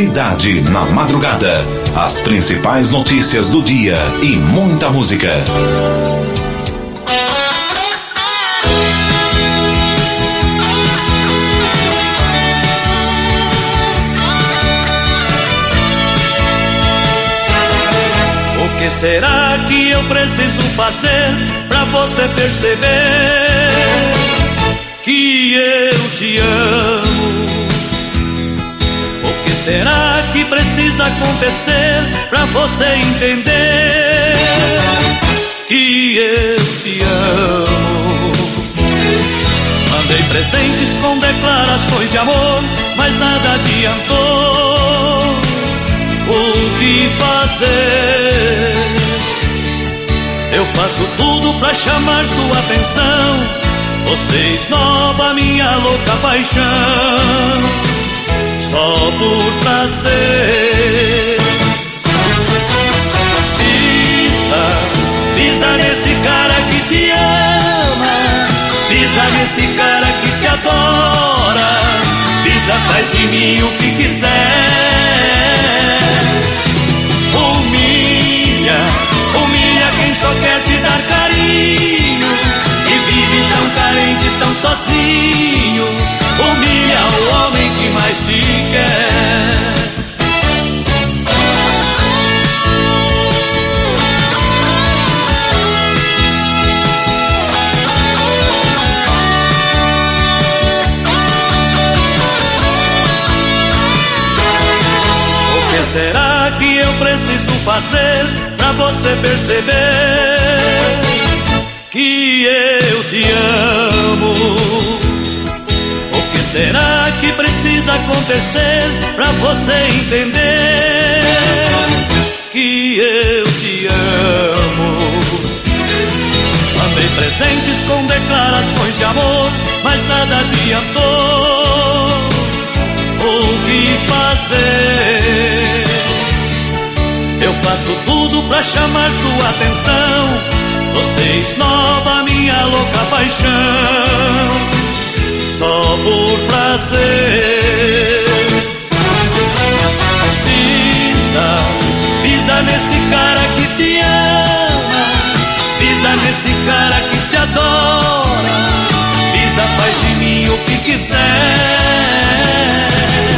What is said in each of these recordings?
Cidade na Madrugada. As principais notícias do dia e muita música. O que será que eu preciso fazer pra você perceber que eu te amo? O que será que precisa acontecer pra você entender que eu te amo? Mandei presentes com declarações de amor, mas nada adiantou. O que fazer? Eu faço tudo pra chamar sua atenção. Você esnoba minha louca paixão, só por prazer. Pisa nesse cara que te ama, pisa nesse cara que te adora, pisa, faz de mim o que quiser. Humilha quem só quer te dar carinho e vive tão carente, tão sozinho. Humilha o homem que mais te quer. O que será que eu preciso fazer pra você perceber que eu te amo? O que será que precisa acontecer pra você entender que eu te amo? Mandei presentes com declarações de amor, mas nada adiantou. O que fazer? Eu faço tudo pra chamar sua atenção. Você esnoba minha louca paixão, só por prazer. Pisa nesse cara que te ama, pisa nesse cara que te adora, pisa, faz de mim o que quiser.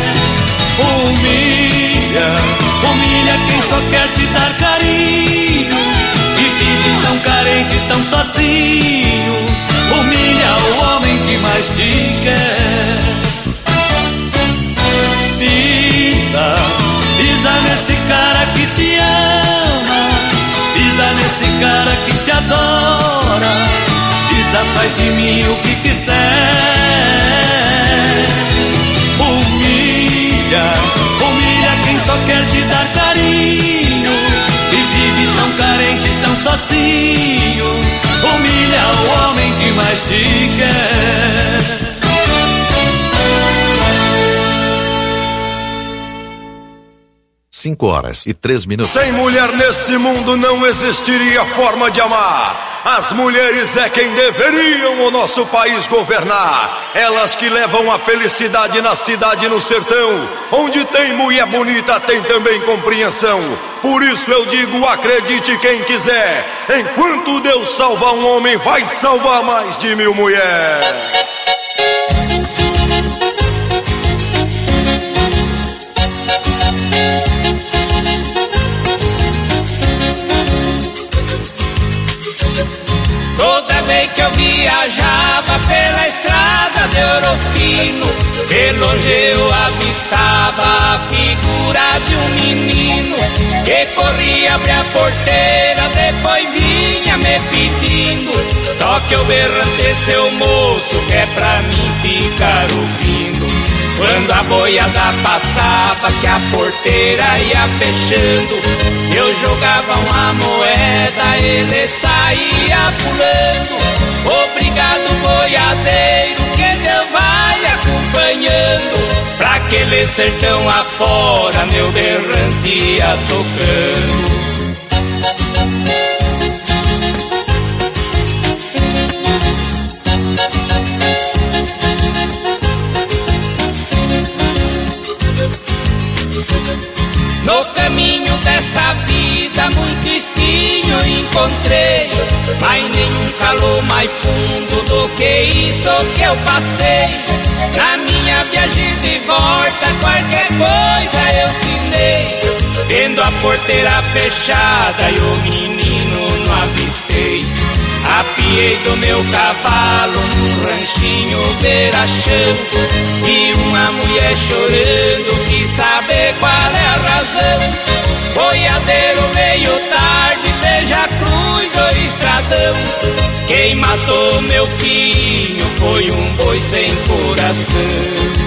Humilha quem só quer te dar carinho e vive tão carente, tão sozinho. Humilha o homem que mais te quer. Pisa nesse cara que te ama, pisa nesse cara que te adora, pisa, faz de mim o que quiser. Humilha quem só quer te dar carinho e vive tão carente, tão sozinho. Humilha o homem que mais te quer. 5h03. Sem mulher nesse mundo não existiria forma de amar. As mulheres é quem deveriam o nosso país governar. Elas que levam a felicidade na cidade e no sertão. Onde tem mulher bonita tem também compreensão. Por isso eu digo, acredite quem quiser. Enquanto Deus salva um homem, vai salvar mais de 1000 mulheres. Toda vez que eu viajava pela estrada de Ouro Fino, de longe eu avistava a figura de um menino que corria, abria a porteira, depois vinha me pedindo: toque o berrante, seu moço, que é pra mim ficar ouvindo. Quando a boiada passava, que a porteira ia fechando, eu jogava uma moeda, ele saía pulando. Obrigado, boiadeiro, que Deus vai acompanhando. Pra aquele sertão afora, meu berrante ia tocando. mato mais fundo do que isso que eu passei. Na minha viagem de volta, qualquer coisa eu sinei. Vendo a porteira fechada e o menino não avistei. Apiei do meu cavalo num ranchinho beira-chão. E uma mulher chorando quis saber qual é a razão. Boiadeiro meio tarde, beija-cruz ou estradão. Quem matou meu filho foi um boi sem coração.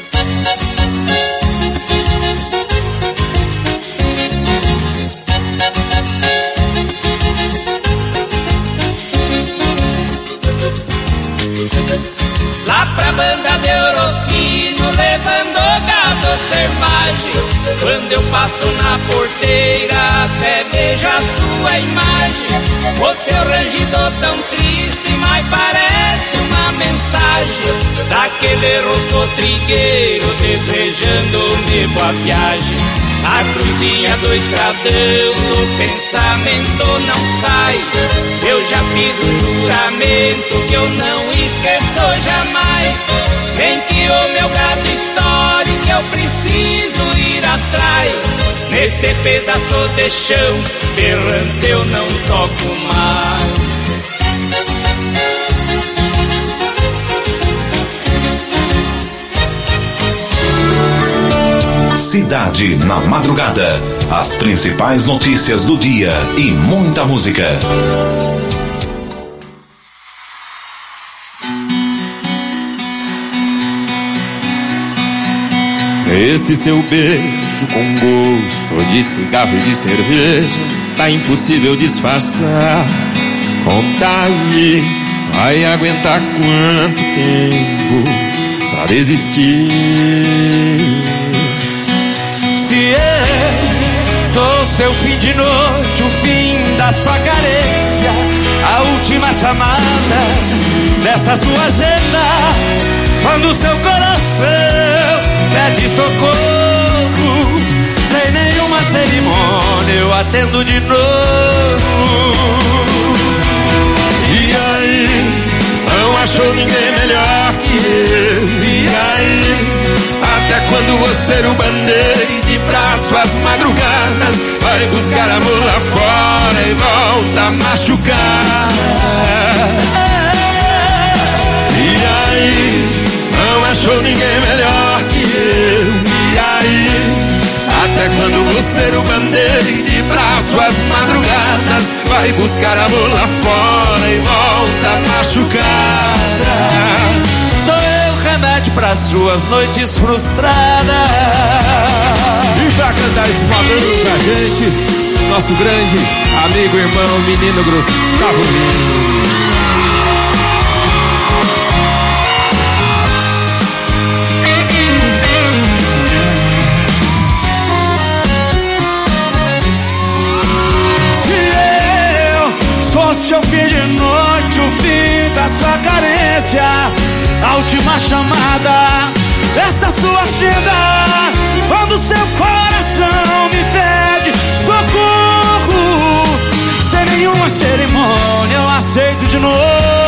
Lá pra banda de Orofino, levando gado selvagem. Quando eu passo na porteira, até vejo a sua imagem. O seu rangido tão triste, mas parece uma mensagem daquele rosto trigueiro, desejando-me boa viagem. A cruzinha do estradão no pensamento não sai. Eu já fiz um juramento que eu não esqueço jamais. Nem que o meu gado estoure, que eu preciso ir atrás. Neste pedaço de chão, berrante eu não toco mais. Cidade na Madrugada. As principais notícias do dia e muita música. Esse seu beijo com gosto de cigarro e de cerveja tá impossível disfarçar. Conta aí, vai aguentar quanto tempo pra desistir? Se eu sou seu fim de noite, o fim da sua carência, a última chamada dessa sua agenda, quando seu coração pede socorro, sem nenhuma cerimônia eu atendo de novo. E aí, não achou ninguém melhor que eu? E aí, até quando você o band-aid pra suas madrugadas, vai buscar amor lá fora e volta a machucar? E aí, não achou ninguém melhor que eu? E aí, até quando você o band-aid pra suas madrugadas, vai buscar amor lá fora e volta a machucar? Sou eu remédio para suas noites frustradas. E pra cantar esse padrão pra gente, nosso grande amigo, irmão, menino Gustavo Lima. Seu fim de noite, o fim da sua carência, a última chamada dessa sua agenda, quando seu coração me pede socorro, sem nenhuma cerimônia eu aceito de novo.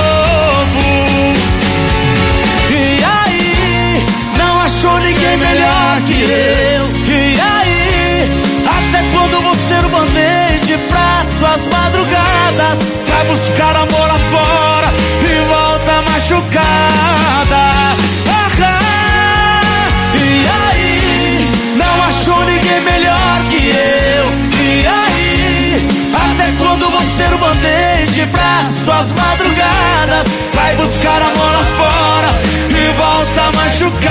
E aí, não achou ninguém melhor que eu? E aí, até quando você o band-aid pra suas madrugadas, vai buscar amor lá fora e volta machucada? E aí, não achou ninguém melhor que eu? E aí, até quando você o band-aid pra suas madrugadas, vai buscar amor lá fora e volta machucada?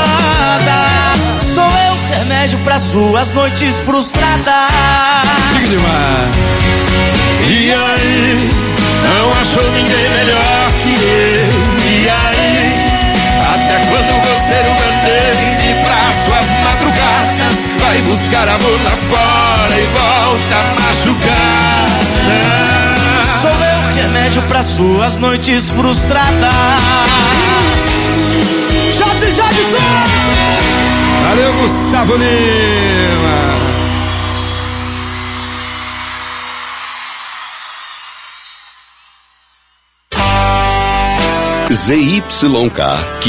Sou eu remédio pra suas noites frustradas. Diga demais. E aí, não achou ninguém melhor que eu? E aí, até quando você o band-aid pra suas madrugadas, vai buscar amor lá fora e volta a machucar? Sou eu remédio pra suas noites frustradas. Jadson, Jadson! Valeu, Gustavo Lima. ZYK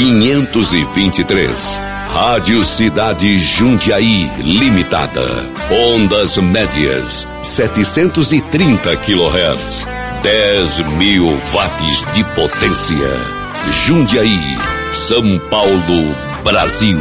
523. Rádio Cidade Jundiaí Limitada. Ondas médias 730 kHz. 10.000 watts de potência. Jundiaí, São Paulo, Brasil.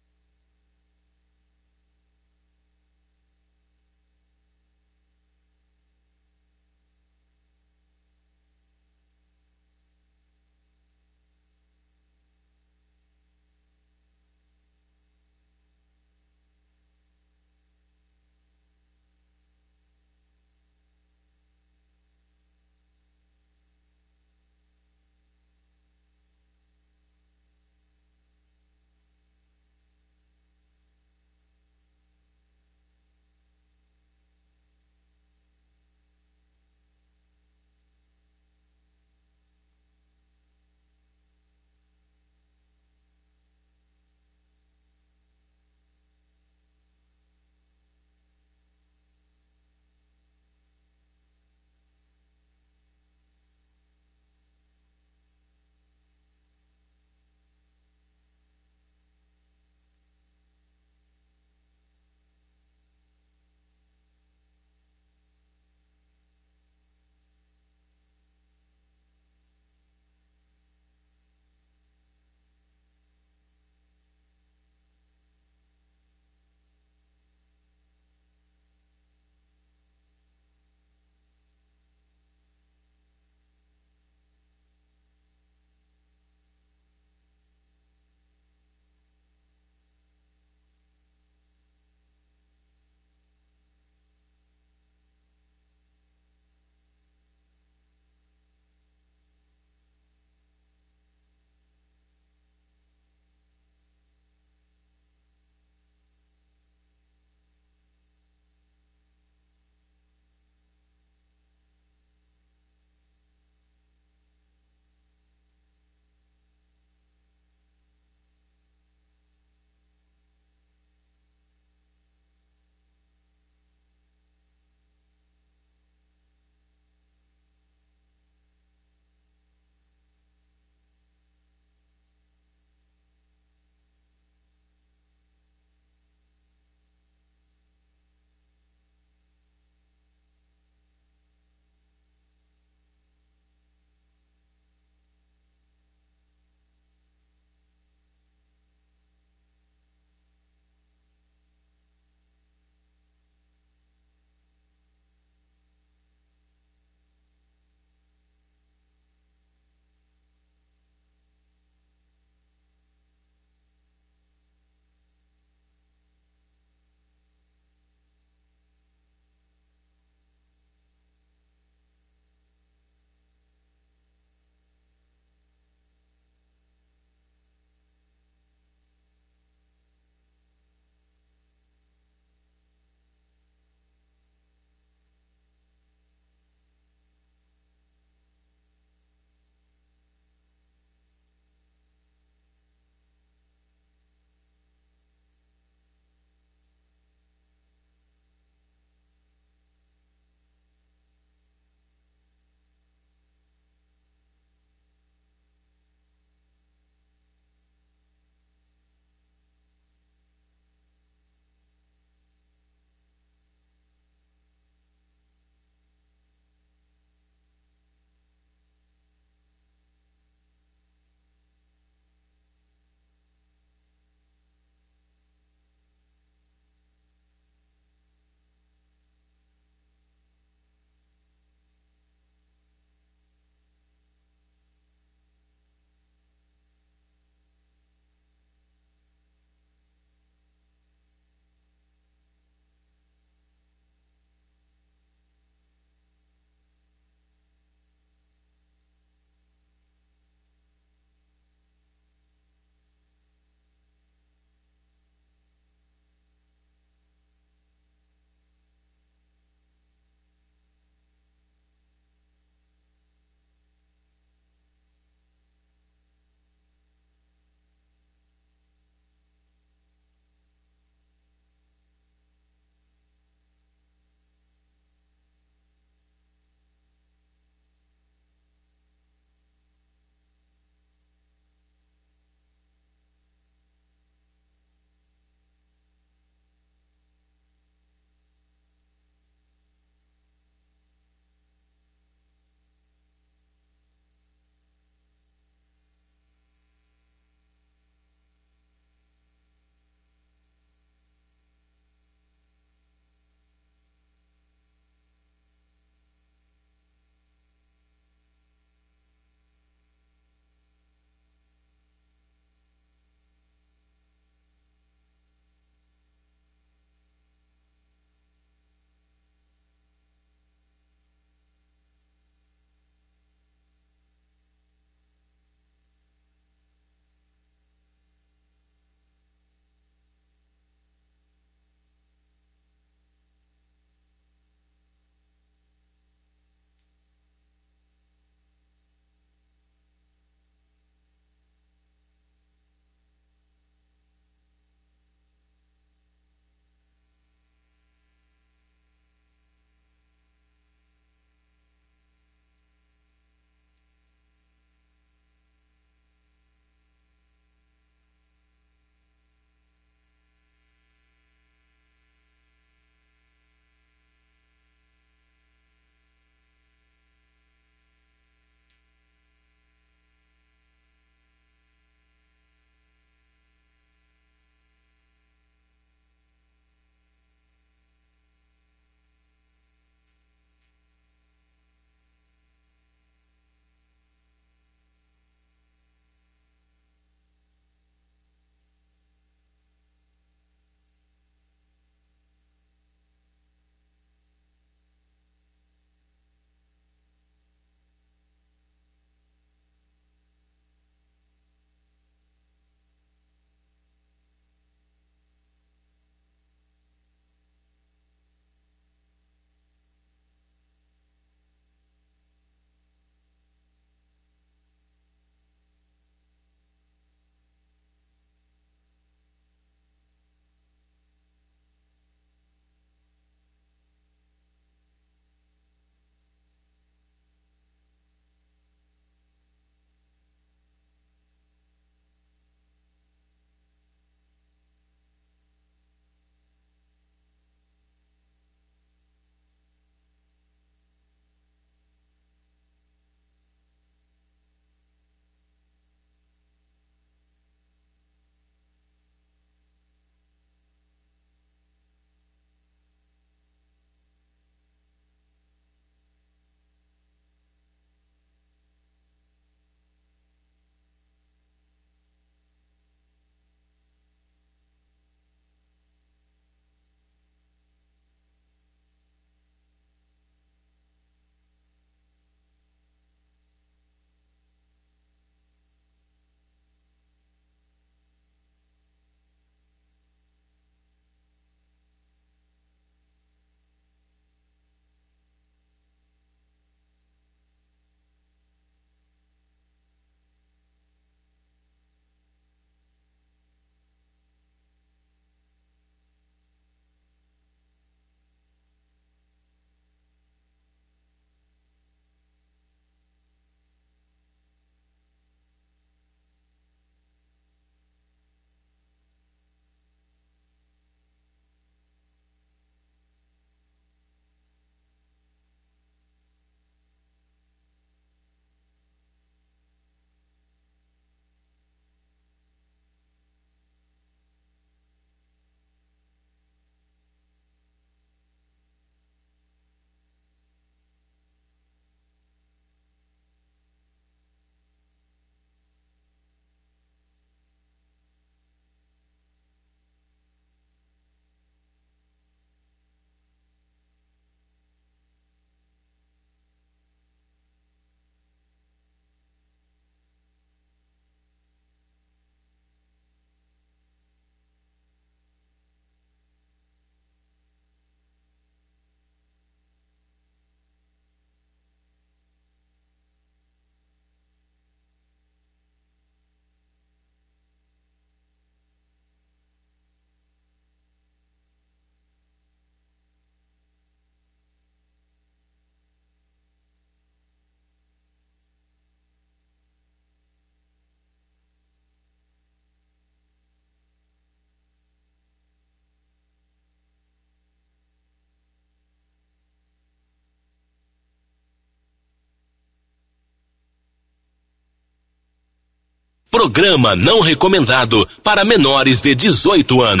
Programa não recomendado para menores de 18 anos.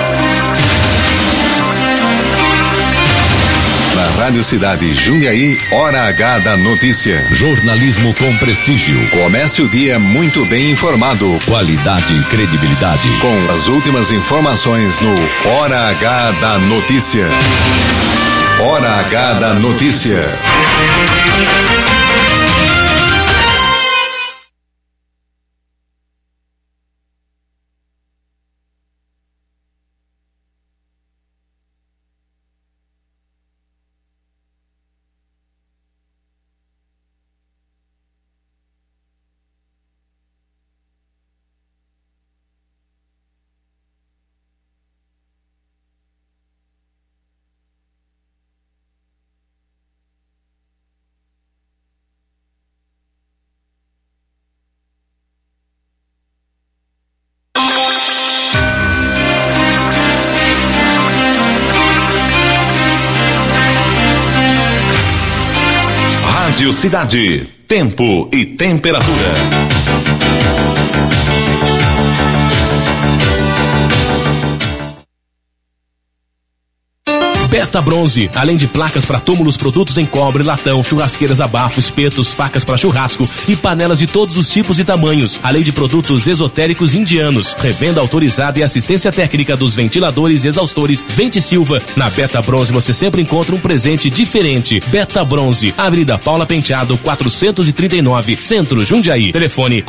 Na Rádio Cidade Jundiaí, Hora H da Notícia. Jornalismo com prestígio. Comece o dia muito bem informado. Qualidade e credibilidade. Com as últimas informações no Hora H da Notícia. Hora H da Notícia. Rádio Cidade, tempo e temperatura. Beta Bronze, além de placas para túmulos, produtos em cobre, latão, churrasqueiras a bafo, espetos, facas para churrasco e panelas de todos os tipos e tamanhos, além de produtos esotéricos indianos. Revenda autorizada e assistência técnica dos ventiladores e exaustores Vente Silva. Na Beta Bronze você sempre encontra um presente diferente. Beta Bronze, Avenida Paula Penteado, 439, Centro, Jundiaí. Telefone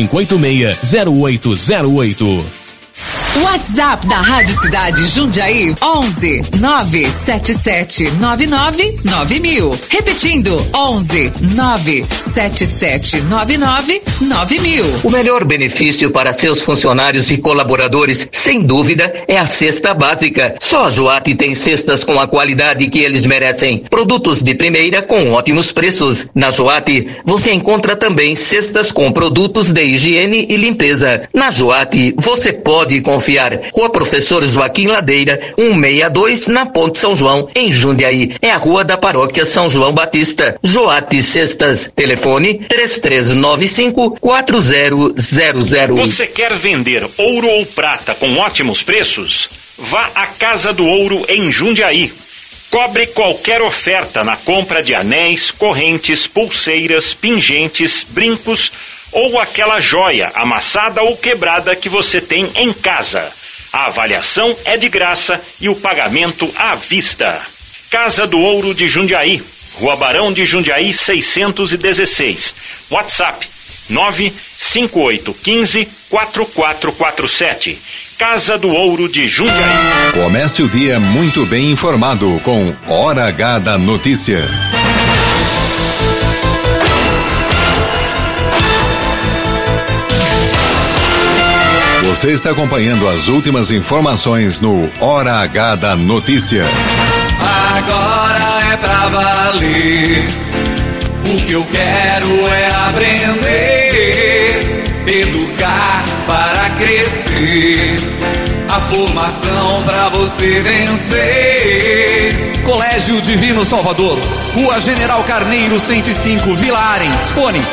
4586-0808. WhatsApp da Rádio Cidade Jundiaí 11 977 99 9000. Repetindo 11 977 99 9000. O melhor benefício para seus funcionários e colaboradores, sem dúvida, é a cesta básica. Só a Joate tem cestas com a qualidade que eles merecem. Produtos de primeira com ótimos preços. Na Joate você encontra também cestas com produtos de higiene e limpeza. Na Joate você pode confiar. Rua Professor Joaquim Ladeira, 162, na Ponte São João, em Jundiaí. É a rua da Paróquia São João Batista. Joate Cestas. Telefone 3395-4000. Você quer vender ouro ou prata com ótimos preços? Vá à Casa do Ouro em Jundiaí. Cobre qualquer oferta na compra de anéis, correntes, pulseiras, pingentes, brincos ou aquela joia amassada ou quebrada que você tem em casa. A avaliação é de graça e o pagamento à vista. Casa do Ouro de Jundiaí, Rua Barão de Jundiaí 616. WhatsApp 95815-4447. Casa do Ouro de Jundiaí. Comece o dia muito bem informado com Hora H da Notícia. Você está acompanhando as últimas informações no Hora H da Notícia. Agora é pra valer. O que eu quero é aprender, educar para crescer, a formação pra você vencer. Colégio Divino Salvador, Rua General Carneiro 105, Vila Arens. Fone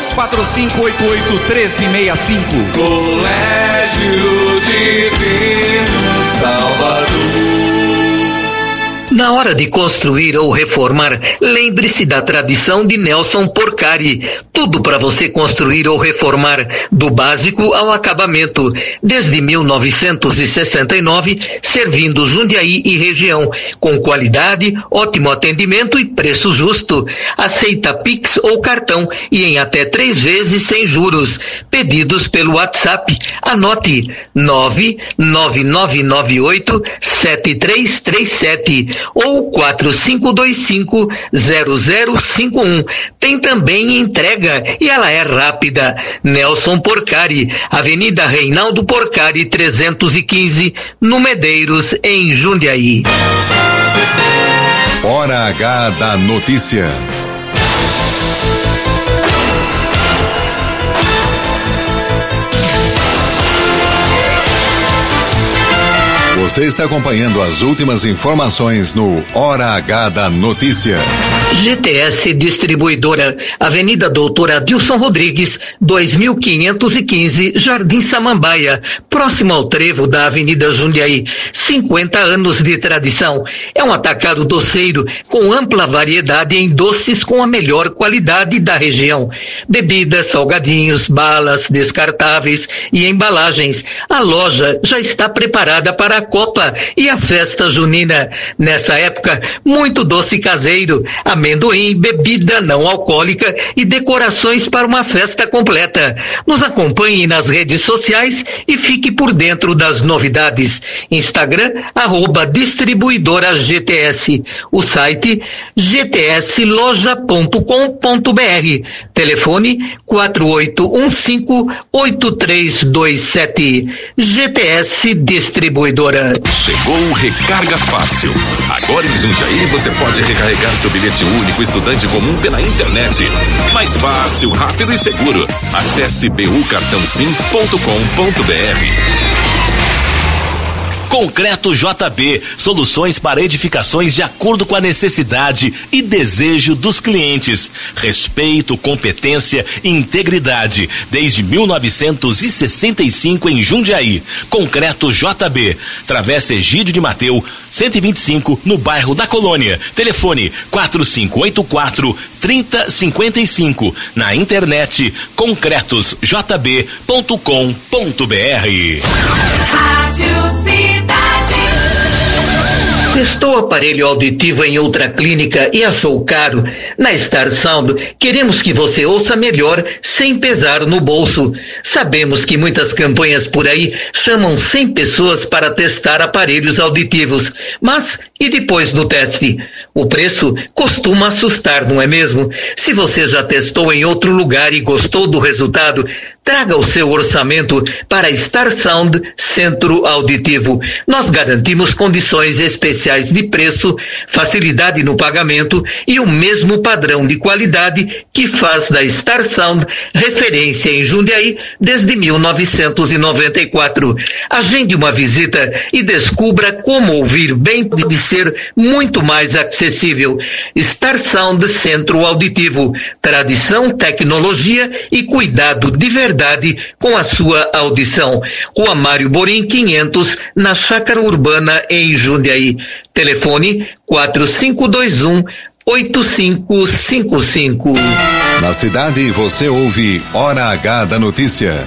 4588-1365. Colégio Divino Salvador. Na hora de construir ou reformar, lembre-se da tradição de Nelson Porcari. Tudo para você construir ou reformar, do básico ao acabamento. Desde 1969, servindo Jundiaí e região, com qualidade, ótimo atendimento e preço justo. Aceita Pix ou cartão e em até 3 vezes sem juros. Pedidos pelo WhatsApp. Anote 99998-7337 ou 4525-0051. Tem também entrega e ela é rápida. Nelson Porcari, Avenida Reinaldo Porcari 315, no Medeiros, em Jundiaí. Hora H da Notícia. Você está acompanhando as últimas informações no Hora H da Notícia. GTS Distribuidora, Avenida Doutor Adilson Rodrigues, 2515, Jardim Samambaia, próximo ao trevo da Avenida Jundiaí. 50 anos de tradição. É um atacado doceiro com ampla variedade em doces com a melhor qualidade da região. Bebidas, salgadinhos, balas, descartáveis e embalagens. A loja já está preparada para a Copa e a festa junina. Nessa época, muito doce caseiro, amendoim, bebida não alcoólica e decorações para uma festa completa. Nos acompanhe nas redes sociais e fique por dentro das novidades. Instagram, @distribuidora GTS. O site gtsloja.com.br. Telefone 4815-8327. GTS Distribuidora. Chegou o Recarga Fácil. Agora em Jundiaí você pode recarregar seu bilhete único estudante comum pela internet. Mais fácil, rápido e seguro. Acesse bucartãosim.com.br. Concreto JB, soluções para edificações de acordo com a necessidade e desejo dos clientes. Respeito, competência e integridade. Desde 1965 em Jundiaí. Concreto JB, Travessa Egídio de Mateu, 125, no bairro da Colônia. Telefone 4584-3055. Na internet, concretosjb.com.br. Rádio Cidade. Testou aparelho auditivo em outra clínica e achou caro? Na Star Sound, queremos que você ouça melhor sem pesar no bolso. Sabemos que muitas campanhas por aí chamam 100 pessoas para testar aparelhos auditivos. Mas, e depois do teste? O preço costuma assustar, não é mesmo? Se você já testou em outro lugar e gostou do resultado, traga o seu orçamento para Star Sound Centro Auditivo. Nós garantimos condições especiais de preço, facilidade no pagamento e o mesmo padrão de qualidade que faz da Star Sound referência em Jundiaí desde 1994. Agende uma visita e descubra como ouvir bem de ser muito mais acessível. Star Sound Centro Auditivo. Tradição, tecnologia e cuidado de verdade com a sua audição. Rua Mário Borim 500, na Chácara Urbana, em Jundiaí. Telefone 4521-8555. Na cidade você ouve Hora H da Notícia.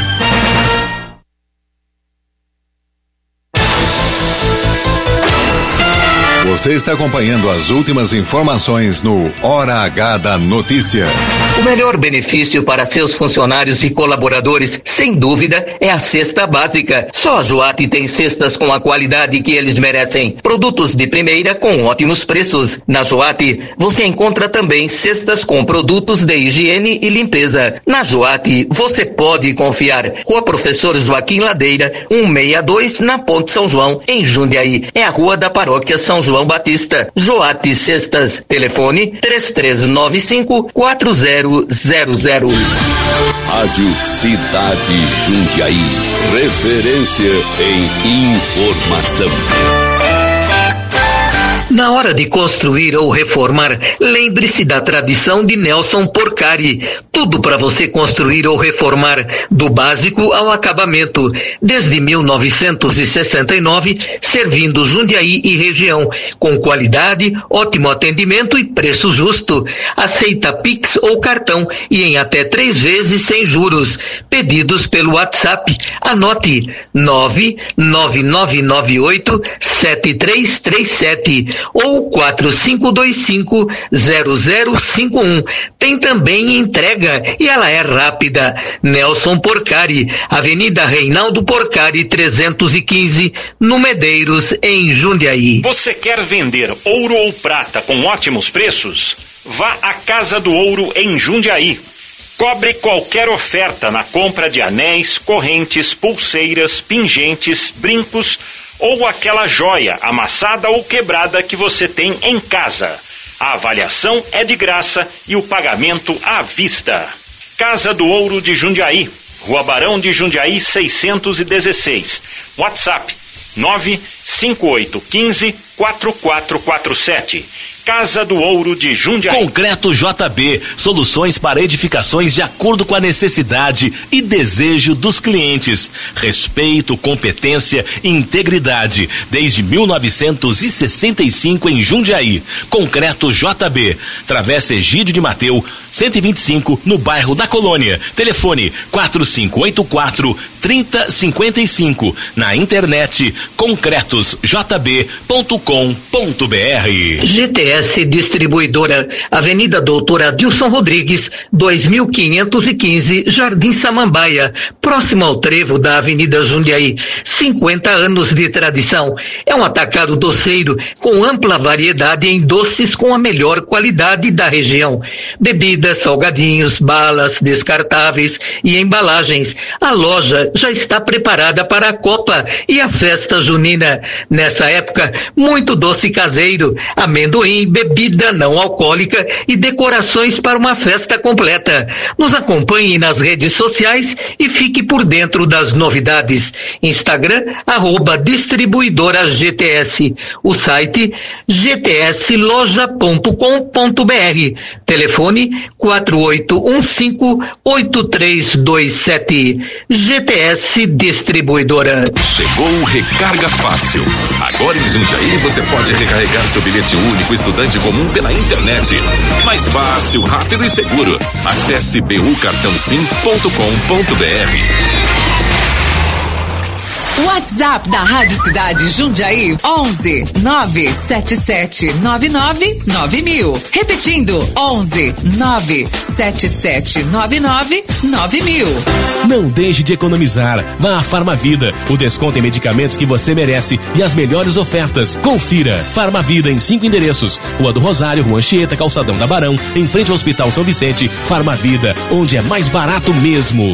Você está acompanhando as últimas informações no Hora H da Notícia. O melhor benefício para seus funcionários e colaboradores, sem dúvida, é a cesta básica. Só a Joate tem cestas com a qualidade que eles merecem. Produtos de primeira com ótimos preços. Na Joate, você encontra também cestas com produtos de higiene e limpeza. Na Joate, você pode confiar. Rua Professor Joaquim Ladeira, 162, na Ponte São João, em Jundiaí. É a rua da Paróquia São João Batista. Joate Cestas. Telefone 3395-4000. Rádio Cidade Jundiaí. Referência em informação. Na hora de construir ou reformar, lembre-se da tradição de Nelson Porcari. Tudo para você construir ou reformar, do básico ao acabamento. Desde 1969, servindo Jundiaí e região, com qualidade, ótimo atendimento e preço justo. Aceita Pix ou cartão e em até 3 vezes sem juros. Pedidos pelo WhatsApp. Anote 99998-7337 ou 4525-0051. Tem também entrega e ela é rápida. Nelson Porcari, Avenida Reinaldo Porcari 315, no Medeiros, em Jundiaí. Você quer vender ouro ou prata com ótimos preços? Vá à Casa do Ouro em Jundiaí. Cobre qualquer oferta na compra de anéis, correntes, pulseiras, pingentes, brincos ou aquela joia amassada ou quebrada que você tem em casa. A avaliação é de graça e o pagamento à vista. Casa do Ouro de Jundiaí, Rua Barão de Jundiaí 616. WhatsApp 95815-4447. Casa do Ouro de Jundiaí. Concreto JB, soluções para edificações de acordo com a necessidade e desejo dos clientes. Respeito, competência e integridade. Desde 1965 em Jundiaí. Concreto JB, Travessa Egídio de Mateu, 125, no bairro da Colônia. Telefone 4584-3055. Na internet concretosjb.com.br. GTS Distribuidora, Avenida Doutora Adilson Rodrigues, 2515, Jardim Samambaia, próximo ao trevo da Avenida Jundiaí. 50 anos de tradição. É um atacado doceiro com ampla variedade em doces com a melhor qualidade da região. Bebidas, salgadinhos, balas, descartáveis e embalagens. A loja já está preparada para a Copa e a festa junina. Nessa época, muito doce caseiro, amendoim, bebida não alcoólica e decorações para uma festa completa. Nos acompanhe nas redes sociais e fique por dentro das novidades. Instagram, @distribuidora GTS. O site gtsloja.com.br. Telefone 4815-8327. GTS Distribuidora. Chegou o Recarga Fácil. Agora em Jundiaí você pode recarregar seu bilhete único estudante comum pela internet. Mais fácil, rápido e seguro. Acesse bucartãosim.com.br. WhatsApp da Rádio Cidade Jundiaí 11 97799 9000. Repetindo 11 97799 9000. Não deixe de economizar. Vá à Farmavida. O desconto em medicamentos que você merece e as melhores ofertas. Confira. Farmavida em 5 endereços: Rua do Rosário, Rua Anchieta, Calçadão da Barão, em frente ao Hospital São Vicente. Farmavida, onde é mais barato mesmo.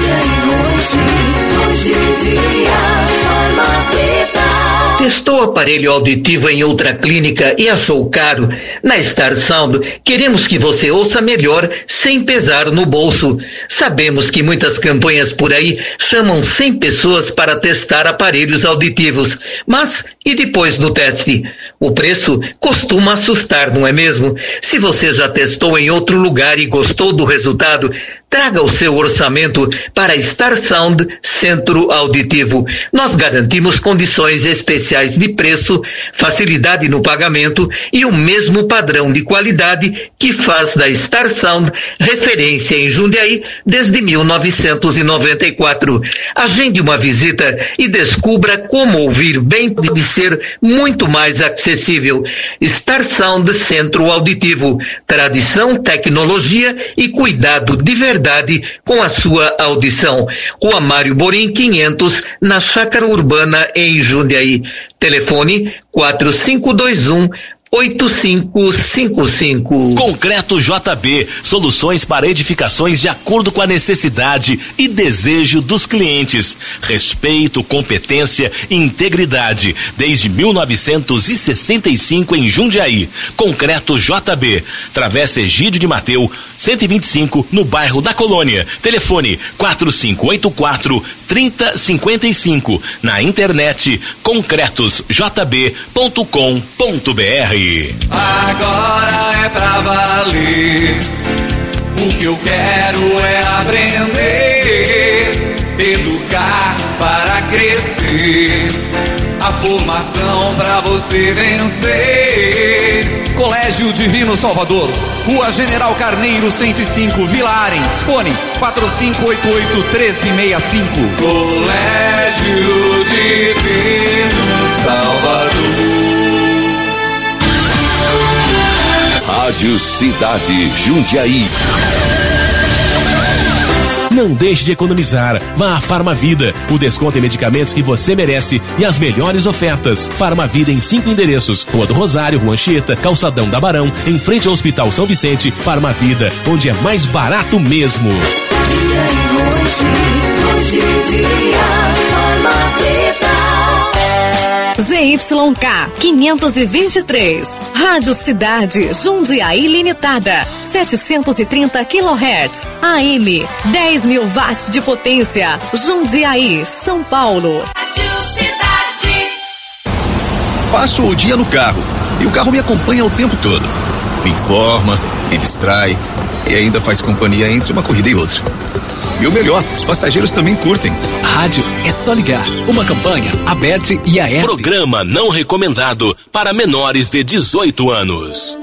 Testou aparelho auditivo em outra clínica e achou caro? Na Star Sound, queremos que você ouça melhor sem pesar no bolso. Sabemos que muitas campanhas por aí chamam 100 pessoas para testar aparelhos auditivos. Mas, e depois do teste? O preço costuma assustar, não é mesmo? Se você já testou em outro lugar e gostou do resultado, traga o seu orçamento para Star Sound Centro Auditivo. Nós garantimos condições especiais de preço, facilidade no pagamento e o mesmo padrão de qualidade que faz da Star Sound referência em Jundiaí desde 1994. Agende uma visita e descubra como ouvir bem de ser muito mais acessível. Star Sound Centro Auditivo. Tradição, tecnologia e cuidado de verdade com a sua audição. Rua Mário Borim 500, na Chácara Urbana, em Jundiaí. Telefone 4521-8555. Concreto JB, soluções para edificações de acordo com a necessidade e desejo dos clientes. Respeito, competência e integridade. Desde 1965 em Jundiaí. Concreto JB, Travessa Egídio de Mateu, 125, no bairro da Colônia. Telefone 4584-3055. Na internet concretosjb.com.br. Agora é pra valer. O que eu quero é aprender, educar para crescer, a formação pra você vencer. Colégio Divino Salvador, Rua General Carneiro 105, Vila Arens. Fone 4588-1365. Colégio Divino Salvador. Rádio Cidade Jundiaí. Não deixe de economizar. Vá à Farmavida. O desconto em medicamentos que você merece e as melhores ofertas. Farmavida em 5 endereços: Rua do Rosário, Rua Anchieta, Calçadão da Barão, em frente ao Hospital São Vicente. Farmavida, onde é mais barato mesmo. Dia e noite, noite e dia, Farmavida. ZYK 523, Rádio Cidade Jundiaí Limitada, 730 kHz, AM, 10.000 watts de potência, Jundiaí, São Paulo. Rádio Cidade. passo o dia no carro e o carro me acompanha o tempo todo. Me informa, me distrai e ainda faz companhia entre uma corrida e outra. E o melhor, os passageiros também curtem. Rádio é só ligar. Uma campanha, Aberte e a ESP. Programa não recomendado para menores de 18 anos.